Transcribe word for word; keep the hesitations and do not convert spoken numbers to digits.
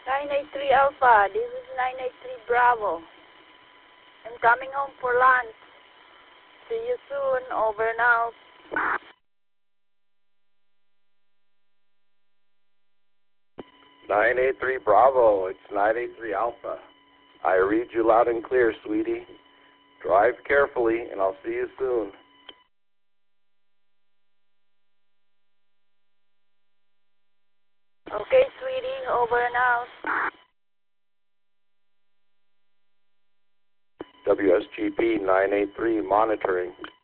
nine eight three Alpha, this is nine eight three Bravo. I'm coming home for lunch. See you soon. Over and out. nine eight three Bravo, it's nine eight three Alpha. I read you loud and clear, sweetie. Drive carefully, and I'll see you soon. Okay, sweetie, over and out. W S G P nine eight three monitoring.